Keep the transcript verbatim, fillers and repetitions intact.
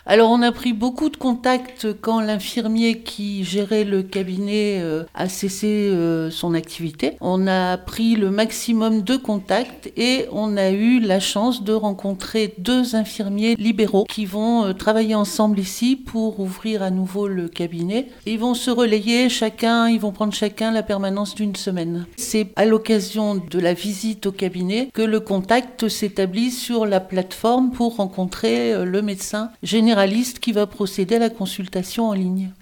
Alors on a pris beaucoup de contacts quand l'infirmier qui gérait le cabinet euh, a cessé euh, son activité. On a pris le maximum de contacts et on a eu la chance de rencontrer deux infirmiers libéraux qui vont euh, travailler ensemble ici pour ouvrir à nouveau le cabinet. Ils vont se relayer chacun, ils vont prendre chacun la permanence d'une semaine. C'est à l'occasion de la visite au cabinet que le contact s'établit sur la plateforme pour rencontrer euh, le médecin généraliste qui va procéder à la consultation en ligne.